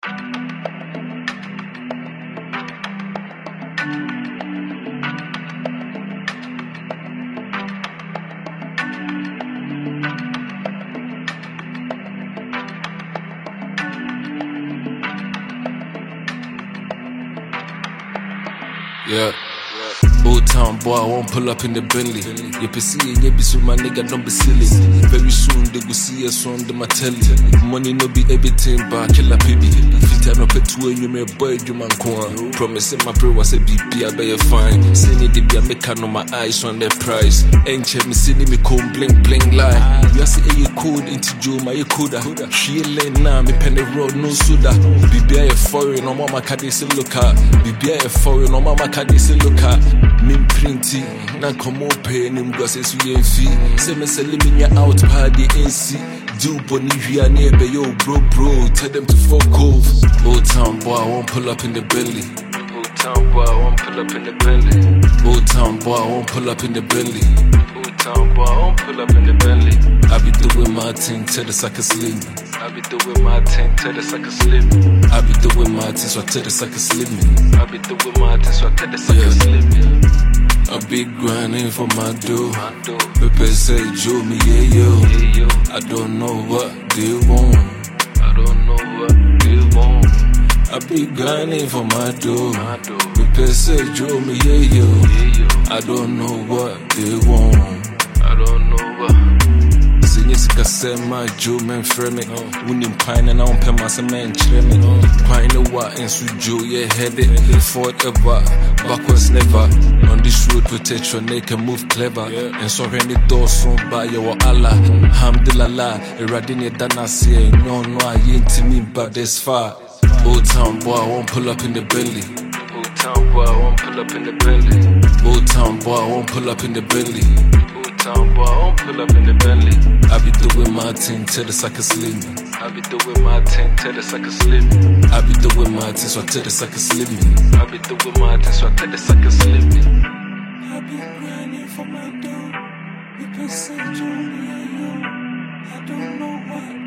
Yeah. Old town boy, I won't pull up in the Bentley. You PC and you be so my nigga, don't be silly. Very soon they go see us on my telly. Money no be everything, but I kill a baby. Fit I no pay to you, me boy, you man kwan. Promising my bro was a BP, I bet you fine. Saying it be a make on my eyes on the price. Ain't check me seeing me cold bling bling lie. You see a code into Joe, my coda. She lane now, me penny road, no soda. BB a foreign, no mama can say look at. BB a foreign, no mama can say look at. Min printy, na come pay him gosses we ain't fee. Say me selling me out party NC. Do Bonivia neighbor, yo bro. Tell them to fuck off. Old town boy, I won't pull up in the belly. Old town boy, I won't pull up in the belly. Old town boy, I won't pull up in the belly. Old town boy, I won't pull up in the belly. I be doing my thing till the sucker sleep. I be doing my thing till the sucker sleep. I be doing my thing so I tell the sucker sleep me. I be doing my thing so I tell the sucker sleep me. I be grinding for my dough. Pepe say Joe me yeah yo. I don't know what they want. I don't know what they want. I be grinding for my dough. Pepe say Joe me yeah yo. I don't know what they want. I don't know what. Sika say my Joe man frame me. Winning pine and I don't pay my man chile me. Pine what and so Joe yeah headed forever. Backwards never. On this road protect your neck and move clever. And so when the door soon by your Allah. Alhamdulillah. Eradine dana say no I ain't to me but this far. Old town boy I won't pull up in the belly. Old town boy I won't pull up in the belly. Old town boy I won't pull up in the belly. Town boy, I won't pull up in the Bentley. I be doing my thing till the sucker sleep me. I be doing my thing till the sucker sleep me. I be doing my thing so I tell the sucker sleep me. I be doing my thing so I tell the sucker sleep me. I be grinding for my dough. You can say Johnny, I don't know why.